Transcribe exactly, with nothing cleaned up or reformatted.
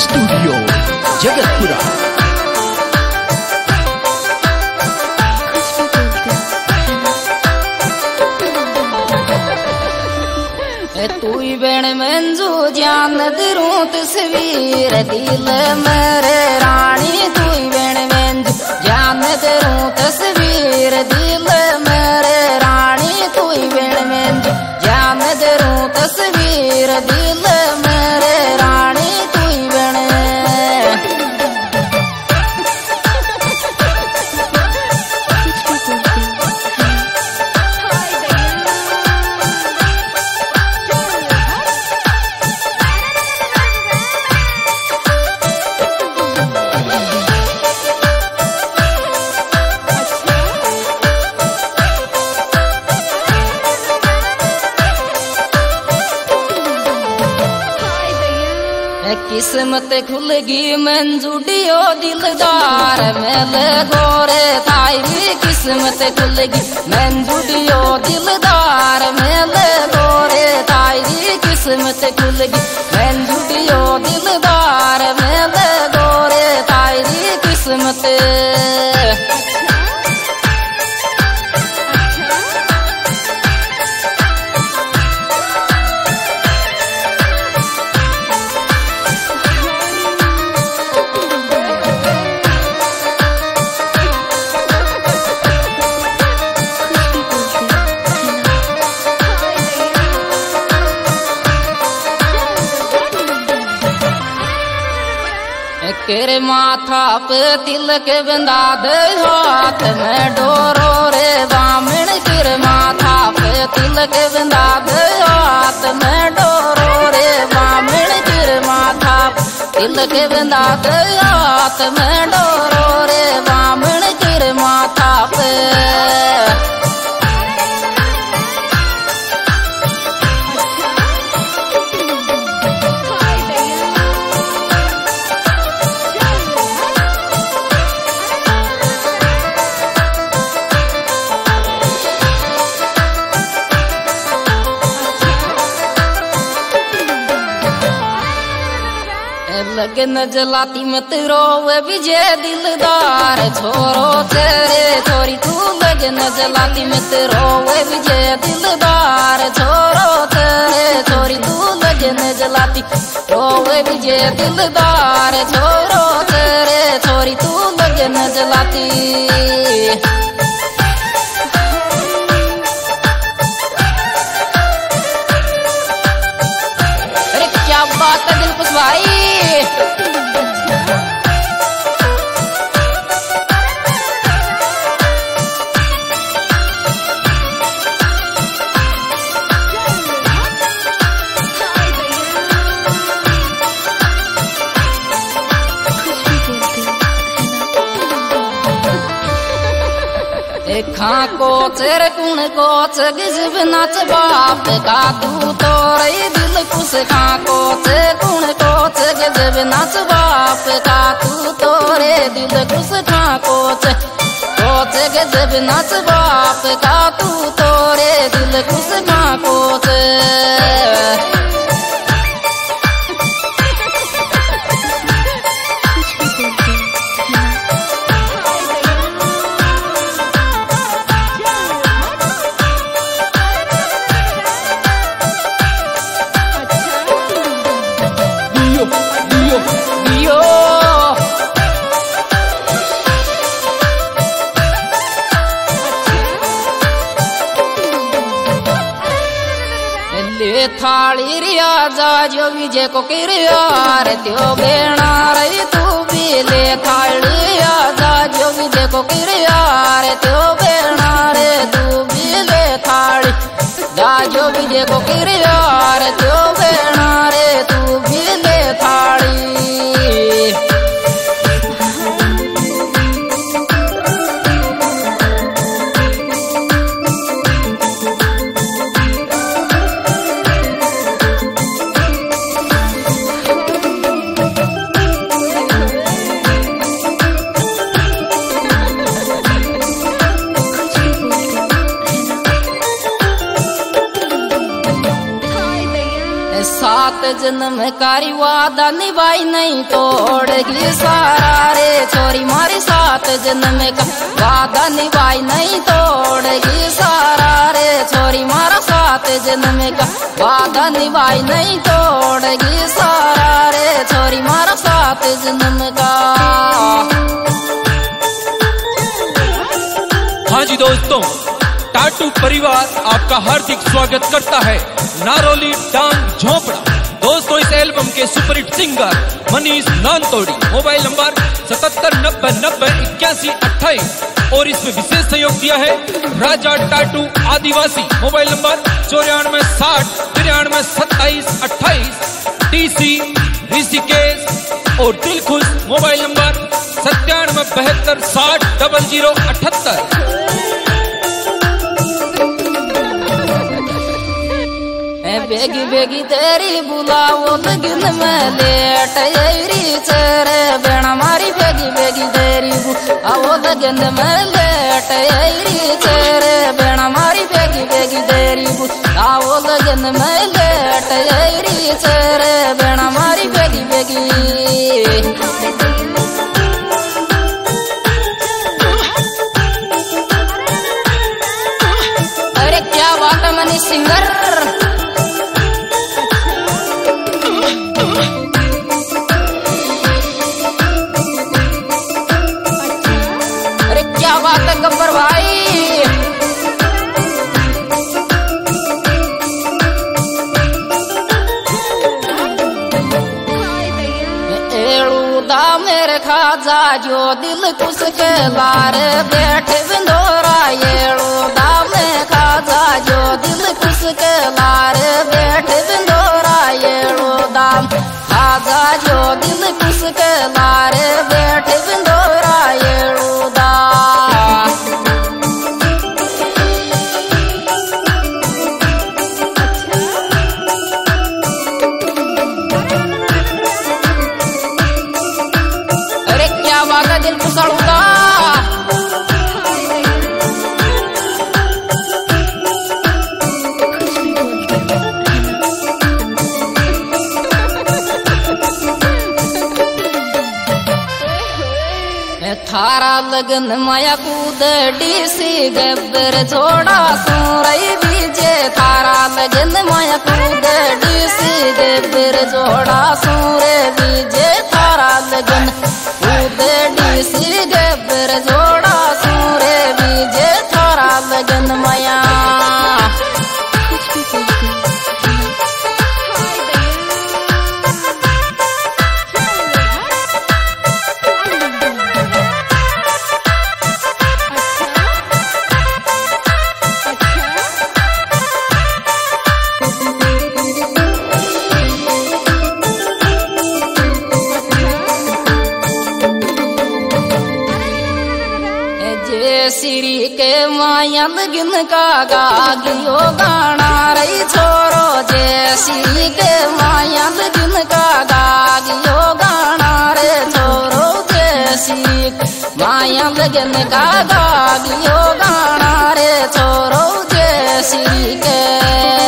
Studio Jagatpura. तू बेण मंजू जान दरू तस्वीर दिल मेरे रानी, तू बेण मंजू जान दरू तस्वीर दिल मेरे रानी, तू बेण मंजू जान दरू तस्वीर दिल मेरे रानी, तू बेण किस्मत खुलगी मंजूडियो दिलदार मेल गोरे थाई, किस्मत खुलगी मंजूडियो दिलदार मेल गोरे थाई, किस्मत खुलगी मंजूडियो दिलदार मेल गोरे थाई किस्मत। तेरे माथा पे तिलक बंधा दे हाथ में डोरो रे बामण, तेरे माथा पे तिलक बंधा दे हाथ में डोरो रे बामण, तेरे माथा तिलक बंधा दे हाथ में डोरो रे बामण, तेरे माथा पे लगन जलाती मत रोवे विजय दिलदार छोरो तेरे छोरी, तू लगन जलाती मत रोवे विजय दिलदार छोरो तेरे छोरी, तू लगन जलाती रोवे विजय दिलदार छोरो तेरे छोरी, तू लगन जलाती। अरे क्या बात है दिलकुश भाई। खां कोच कुण कोच गिजब नाच बाप का तू तोरे दिल कुछ, खां कोच कुण कोच गिजब नाच बाप का तू तोरे दिल कुछ, खां कोच कोच गिजब नाच बाप का तू तोरे दिल कुछ, खां कोच। थाली रिया जा जो विजय को किरियार त्यो बेणा रही, तू भी ले थाली जा जो विजय को किरियार त्यो बेणा रे, तू भी ले थाली जा जो विजय को किरियार त्यो बेणा रे, तू भी ले थाली। जन्म कारी वादा निभाई नहीं तोड़गी सारा रे छोरी मारी सात जन्म का वादा निभाई नहीं तोड़गी सारा रे छोरी मारा सात जन्म का वादा निभाई नहीं तोड़गी सारा रे छोरी मारा सात जन्म का। हाँ जी दोस्तों, टाटू परिवार आपका हार्दिक स्वागत करता है नारोली डांग झोपड़ा। दोस्तों, इस एल्बम के superhit singer Manish Nantodi, mobile number सतहत्तर नब्बे नब्बे इक्यासी अट्ठाईस और इसमें विशेष सहयोग दिया है राजा टाटू आदिवासी, मोबाइल नंबर चौरानवे साठ तिरानवे सत्ताईस अट्ठाईस, डीसी ऋषिकेश और दिलखुश, मोबाइल नंबर सत्तानवे बहत्तर साठ डबल जीरो अठहत्तर। बेगी बेगी तेरी बुलाओ लगन में लेट यरी चेरे बेना मारी बेगी बेगी तेरी बुलाओ लगन में लेट यरी चेरे बेना मारी बेगी बेगी तेरी बुलाओ लगन में लेट यरी चेरे बेना मारी बेगी बेगी। अरे क्या बात है मनीष सिंगर। गब्बर भाई एड़ूदा मेरे खाजा जो दिल कुछ के लारे बैठे बिंदोरा एड़ूदा में खाजा जो दिल कुछ के लारे बैठे बिंदोरा एड़ूदा खाजा जो दिल कुछ के लारे बैठे बिंदोरा एड़ूदा। दिल कुसड़ूदा थारा लगन माया कूद डीसी गब्बर जोड़ा सूरई बीजे थारा लगन माया कूद डीसी गब्बर जोड़ा सूरे बीजे थारा लगन कूद डीसी गब्बर जोड़ा सूरे बीजे थारा लगन माया। श्री के माया लगन का गागियो गाना रही छोरो जय श्री के माया लगन का गागियो गाना रे छोरो जय श्री माया लगन का गागियो गाना रे छोरो जय श्री के।